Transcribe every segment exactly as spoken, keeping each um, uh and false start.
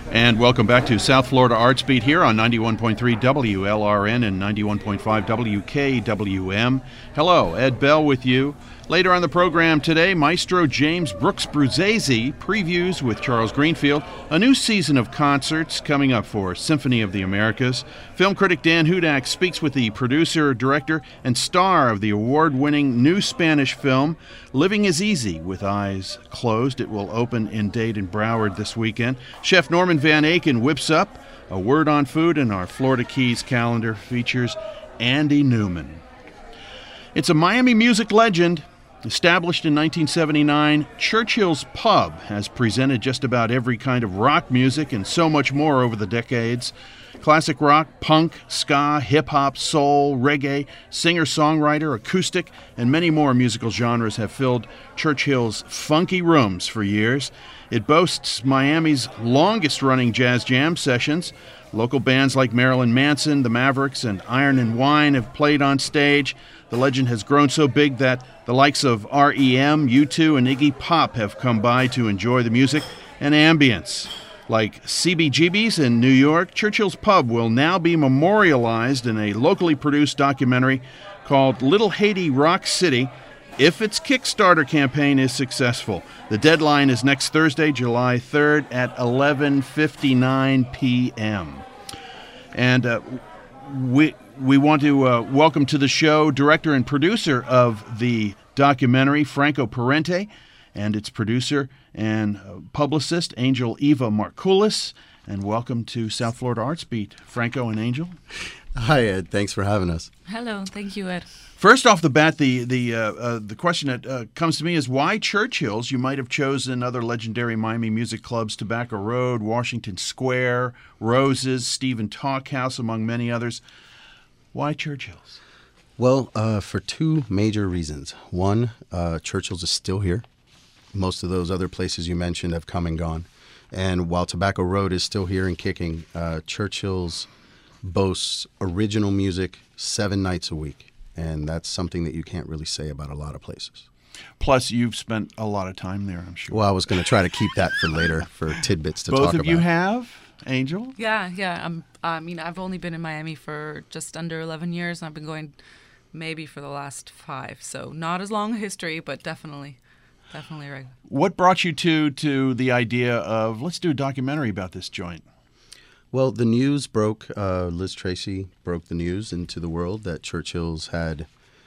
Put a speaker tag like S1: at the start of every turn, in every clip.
S1: And welcome back to South Florida Arts Beat here on ninety-one point three W L R N and ninety-one point five W K W M. Hello, Ed Bell with you. Later on the program today, Maestro James Brooks Bruzzese previews with Charles Greenfield a new season of concerts coming up for Symphony of the Americas. Film critic Dan Hudak speaks with the producer, director, and star of the award-winning new Spanish film, Living is Easy with Eyes Closed. It will open in Dade and Broward this weekend. Chef Norman Van Aken whips up a word on food, and our Florida Keys calendar features Andy Newman. It's a Miami music legend. Established in nineteen seventy-nine, Churchill's Pub has presented just about every kind of rock music and so much more over the decades. Classic rock, punk, ska, hip-hop, soul, reggae, singer-songwriter, acoustic, and many more musical genres have filled Churchill's funky rooms for years. It boasts Miami's longest-running jazz jam sessions. Local bands like Marilyn Manson, the Mavericks, and Iron and Wine have played on stage. The legend has grown so big that the likes of R E M, U two, and Iggy Pop have come by to enjoy the music and ambience. Like C B G B's in New York, Churchill's Pub will now be memorialized in a locally produced documentary called Little Haiti Rock City if its Kickstarter campaign is successful. The deadline is next Thursday, July third at eleven fifty-nine p.m. And uh, we... We want to uh, welcome to the show director and producer of the documentary, Franco Parente, and its producer and uh, publicist, Angel Eva Markoulis. And welcome to South Florida Arts Beat, Franco and Angel.
S2: Hi, Ed. Thanks for having us.
S3: Hello. Thank you, Ed.
S1: First off the bat, the the uh, uh, the question that uh, comes to me is why Churchill's? You might have chosen other legendary Miami music clubs, Tobacco Road, Washington Square, Roses, Stephen Talkhouse, among many others. Why Churchill's?
S2: Well, uh, for two major reasons. One, uh, Churchill's is still here. Most of those other places you mentioned have come and gone. And while Tobacco Road is still here and kicking, uh, Churchill's boasts original music seven nights a week. And that's something that you can't really say about a lot of places.
S1: Plus, you've spent a lot of time there, I'm sure.
S2: Well, I was going to try to keep that for later, for tidbits to
S1: Both
S2: talk about.
S1: Both of you have? Angel?
S3: Yeah, yeah. I'm, I mean, I've only been in Miami for just under eleven years, and I've been going maybe for the last five. So not as long a history, but definitely, definitely right.
S1: What brought you to to the idea of, let's do a documentary about this joint?
S2: Well, the news broke, uh, Liz Tracy broke the news into the world that Churchill's had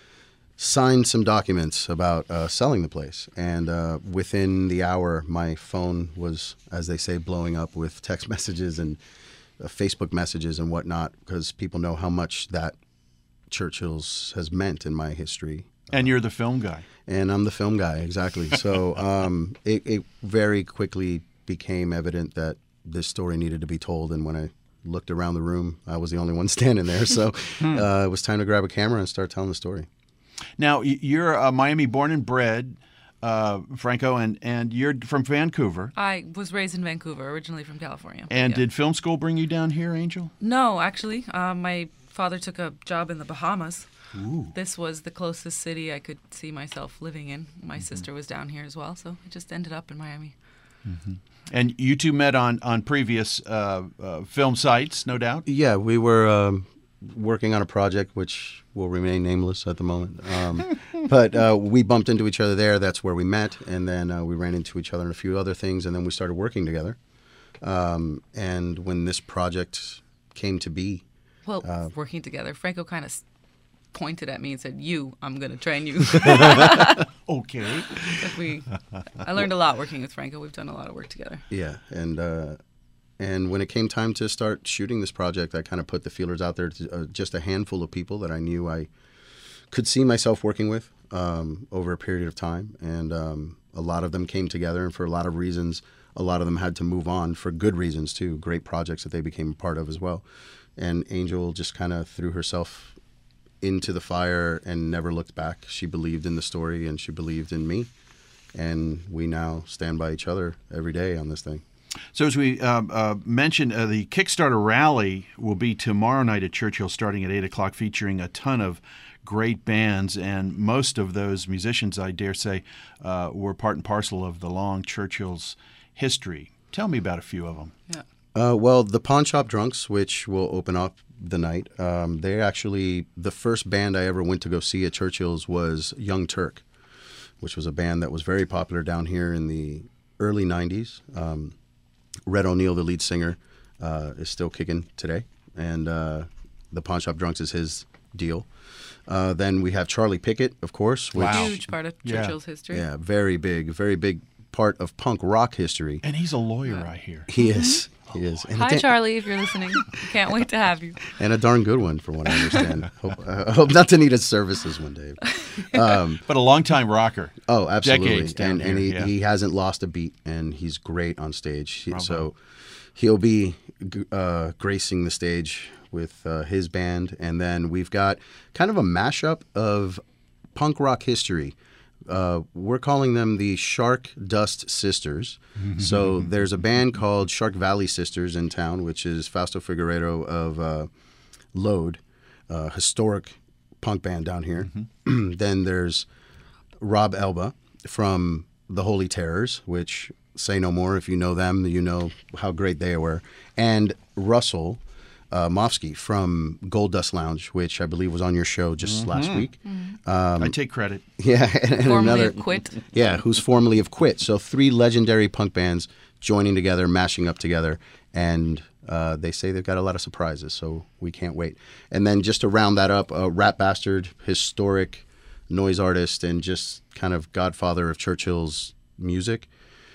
S2: signed some documents about uh, selling the place. And uh, within the hour, my phone was, as they say, blowing up with text messages and uh, Facebook messages and whatnot, because people know how much that Churchill's has meant in my history.
S1: And you're the film guy.
S2: And I'm the film guy, exactly. So um, it, it very quickly became evident that this story needed to be told. And when I looked around the room, I was the only one standing there. So uh, it was time to grab a camera and start telling the story.
S1: Now, you're uh, Miami born and bred, uh, Franco, and, and you're from Vancouver.
S3: I was raised in Vancouver, originally from California.
S1: And
S3: yeah.
S1: Did film school bring you down here, Angel?
S3: No, actually. Uh, my father took a job in the Bahamas.
S1: Ooh.
S3: This was the closest city I could see myself living in. My mm-hmm. sister was down here as well, so I just ended up in Miami.
S1: Mm-hmm. And you two met on, on previous uh, uh, film sites, no doubt?
S2: Yeah, we were um, working on a project which will remain nameless at the moment. Um, but uh, we bumped into each other there. That's where we met. And then uh, we ran into each other in a few other things. And then we started working together. Um, and when this project came to be.
S3: Well, uh, working together, Franco kind of pointed at me and said, you, I'm going to train you.
S1: Okay.
S3: we, I learned a lot working with Franco. We've done a lot of work together.
S2: Yeah. And uh, and when it came time to start shooting this project, I kind of put the feelers out there to uh, just a handful of people that I knew I could see myself working with um, over a period of time. And um, a lot of them came together. And for a lot of reasons, a lot of them had to move on for good reasons, too. Great projects that they became a part of as well. And Angel just kind of threw herself into the fire and never looked back. She believed in the story and she believed in me. And we now stand by each other every day on this thing.
S1: So as we uh, uh, mentioned, uh, the Kickstarter rally will be tomorrow night at Churchill starting at eight o'clock, featuring a ton of great bands. And most of those musicians, I dare say, uh, were part and parcel of the long Churchill's history. Tell me about a few of them.
S3: Yeah.
S2: Uh, well, the Pawn Shop Drunks, which will open up the night, um, they actually, the first band I ever went to go see at Churchill's was Young Turk, which was a band that was very popular down here in the early nineties. Um, Red O'Neill, the lead singer, uh, is still kicking today, and uh, the Pawn Shop Drunks is his deal. Uh, then we have Charlie Pickett, of course. Which,
S1: Wow.
S3: Huge part of
S1: Yeah.
S3: Churchill's history.
S2: Yeah, very big, very big part of punk rock history.
S1: And he's a lawyer, I hear.
S2: He is. He is. And a
S3: Hi,
S2: da-
S3: Charlie, if you're listening. Can't wait to have you.
S2: And a darn good one, from what I understand. hope, I hope not to need his services one day. Um,
S1: But a longtime rocker.
S2: oh, absolutely.
S1: Decades down
S2: and and
S1: here,
S2: he,
S1: yeah.
S2: he hasn't lost a beat, and he's great on stage. He-
S1: Bravo.
S2: so he'll be g- uh, gracing the stage with uh, his band. And then we've got kind of a mashup of punk rock history. Uh, we're calling them the Shark Dust Sisters. So there's a band called Shark Valley Sisters in town, which is Fausto Figueredo of uh, Load, uh, historic punk band down here. Then there's Rob Elba from the Holy Terrors, which, say no more. If you know them, you know how great they were. And Russell uh, Mofsky from Gold Dust Lounge, which I believe was on your show just last week.
S1: I take credit.
S2: Yeah, and, and
S3: Formerly
S2: another
S3: of Quit.
S2: yeah, who's formerly of Quit. So three legendary punk bands joining together, mashing up together, and uh, they say they've got a lot of surprises. So we can't wait. And then just to round that up, uh, Rat Bastard, historic noise artist and just kind of godfather of Churchill's music,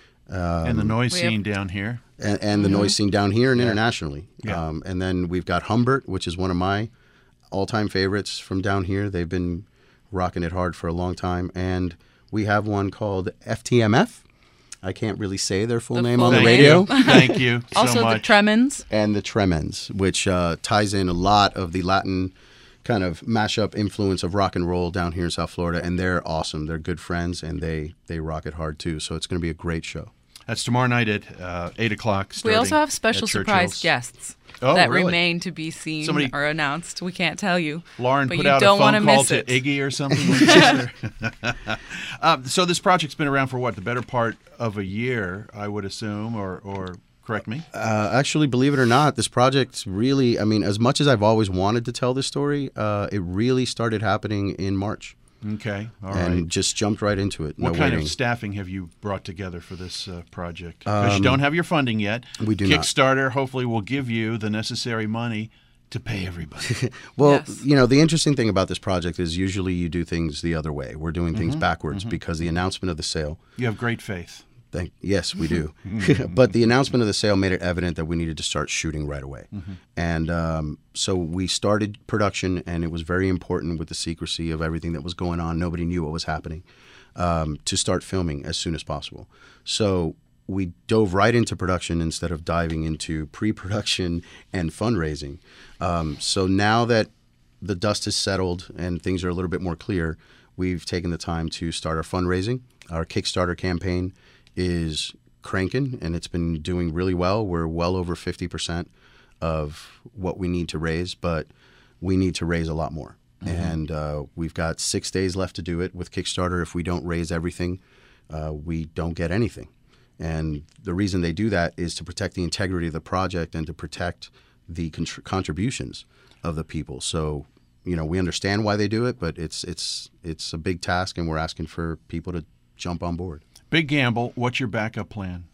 S1: and the noise
S3: We have-
S1: scene down here.
S2: and, and the noise scene down here and internationally.
S1: Yeah.
S2: Um, and then we've got Humbert, which is one of my all-time favorites from down here. They've been rocking it hard for a long time. And we have one called F T M F. I can't really say their full
S3: The
S2: name
S3: full
S2: on the
S1: Thank
S2: radio.
S1: you. Thank you so
S3: Also, the
S1: much.
S3: Tremens.
S2: And the Tremens, which uh, ties in a lot of the Latin kind of mashup influence of rock and roll down here in South Florida. And they're awesome. They're good friends, and they, they rock it hard, too. So it's going to be a great show.
S1: That's tomorrow night at uh, eight o'clock.
S3: We
S1: starting
S3: also have special
S1: at
S3: surprise
S1: Churchill's.
S3: guests
S1: Oh,
S3: that
S1: really?
S3: remain to be seen
S1: Somebody-
S3: or announced. We can't tell you.
S1: Lauren
S3: but
S1: put
S3: you
S1: out
S3: don't
S1: a
S3: wanna
S1: phone call
S3: miss
S1: to
S3: it.
S1: Iggy or something. um, so this project's been around for what, the better part of a year, I would assume, or, or correct me?
S2: Uh, actually, believe it or not, this project really, I mean, as much as I've always wanted to tell this story, uh, it really started happening in March
S1: Okay, all right.
S2: and just jumped right into it.
S1: What
S2: no
S1: kind
S2: waiting.
S1: of staffing have you brought together for this uh, project? Because you don't have your funding yet.
S2: we do not.
S1: Kickstarter hopefully will give you the necessary money to pay everybody.
S2: Well,
S3: Yes.
S2: you know, the interesting thing about this project is usually you do things the other way. We're doing
S1: Mm-hmm.
S2: things backwards because the announcement of the sale.
S1: You have great faith.
S2: Thank, yes, we do. But the announcement of the sale made it evident that we needed to start shooting right away. And um, so we started production, and it was very important with the secrecy of everything that was going on. Nobody knew what was happening, um, to start filming as soon as possible. So we dove right into production instead of diving into pre-production and fundraising. Um, so now that the dust has settled and things are a little bit more clear, we've taken the time to start our fundraising. Our Kickstarter campaign is cranking, and it's been doing really well. We're well over fifty percent of what we need to raise, but we need to raise a lot more. And uh, we've got six days left to do it with Kickstarter. If we don't raise everything, uh, we don't get anything. And the reason they do that is to protect the integrity of the project and to protect the contr- contributions of the people. So, you know, we understand why they do it, but it's it's it's a big task, and we're asking for people to jump on board.
S1: Big gamble. What's your backup plan?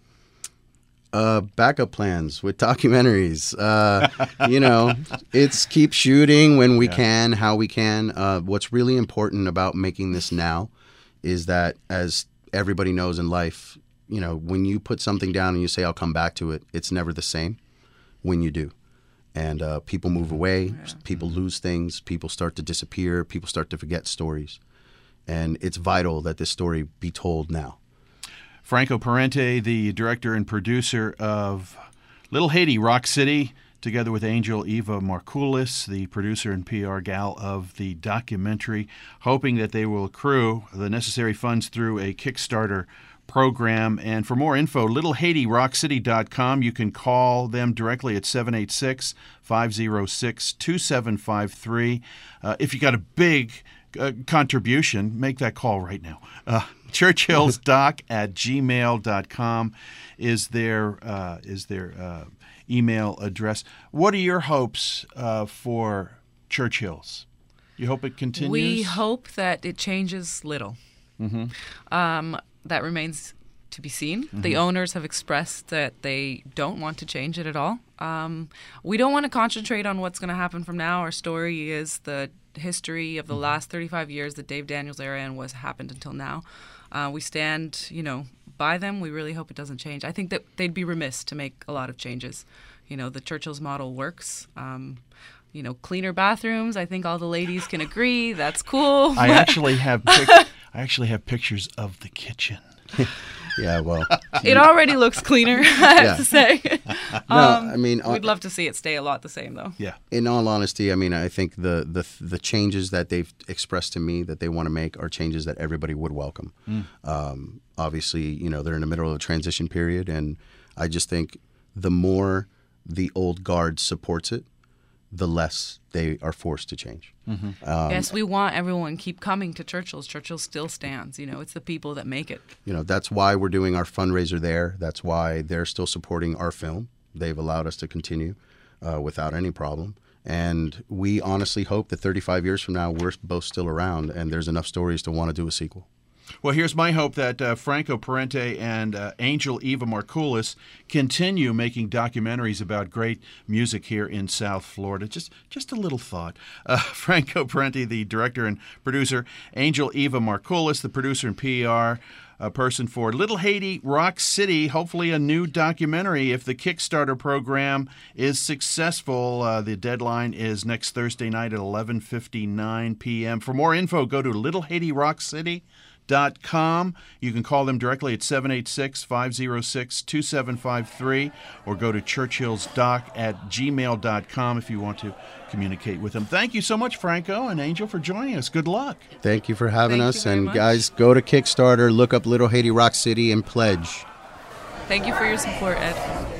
S2: Uh, backup plans with documentaries. Uh, you know, it's keep shooting when we
S1: Yeah.
S2: can, how we can. Uh, what's really important about making this now is that, as everybody knows in life, you know, when you put something down and you say, I'll come back to it, it's never the same when you do. And uh, people move away, people lose things, people start to disappear, people start to forget stories. And it's vital that this story be told now.
S1: Franco Parente, the director and producer of Little Haiti, Rock City, together with Angel Eva Markoulis, the producer and P R gal of the documentary, hoping that they will accrue the necessary funds through a Kickstarter program. And for more info, little haiti rock city dot com. You can call them directly at seven eight six, five oh six, two seven five three. Uh, if you got a big uh, contribution, make that call right now. Uh, churchhillsdoc at gmail dot com is their, uh, is their uh, email address. What are your hopes uh, for Church Hills? You hope it continues?
S3: We hope that it changes little.
S1: Mm-hmm.
S3: Um, that remains to be seen. Mm-hmm. The owners have expressed that they don't want to change it at all. Um, we don't want to concentrate on what's going to happen from now. Our story is the history of the mm-hmm. last thirty-five years that Dave Daniels era and what's happened until now. Uh, we stand, you know, by them. We really hope it doesn't change. I think that they'd be remiss to make a lot of changes. You know, the Churchill's model works. Um, you know, cleaner bathrooms. I think all the ladies can agree. That's cool.
S1: I actually have pic- I actually have pictures of the kitchen.
S2: Yeah, well,
S3: it already looks cleaner, I have
S2: yeah.
S3: to say.
S2: No,
S3: um,
S2: I mean,
S3: we'd love to see it stay a lot the same, though.
S1: Yeah.
S2: In all honesty, I mean, I think the the the changes that they've expressed to me that they want to make are changes that everybody would welcome. Mm. Um, obviously, you know, they're in the middle of a transition period, and I just think the more the old guard supports it, the less they are forced to change.
S1: Mm-hmm.
S2: Um,
S3: yes, we want everyone to keep coming to Churchill's. Churchill still stands. You know, it's the people that make it.
S2: You know, that's why we're doing our fundraiser there. That's why they're still supporting our film. They've allowed us to continue uh, without any problem. And we honestly hope that thirty-five years from now, we're both still around and there's enough stories to want to do a sequel.
S1: Well, here's my hope that uh, Franco Parente and uh, Angel Eva Markoulis continue making documentaries about great music here in South Florida. Just just a little thought. Uh, Franco Parente, the director and producer, Angel Eva Markoulis, the producer and P R uh, person for Little Haiti, Rock City, hopefully a new documentary if the Kickstarter program is successful. Uh, the deadline is next Thursday night at eleven fifty-nine p.m. For more info, go to Little Haiti Rock City. Dot com. You can call them directly at seven eight six, five zero six, two seven five three or go to churchhillsdoc at gmail dot com if you want to communicate with them. Thank you so much, Franco and Angel, for joining us. Good luck.
S2: Thank you for having
S3: Thank
S2: us.
S3: you very
S2: And
S3: much.
S2: guys, go to Kickstarter, look up Little Haiti Rock City, and pledge.
S3: Thank you for your support, Ed.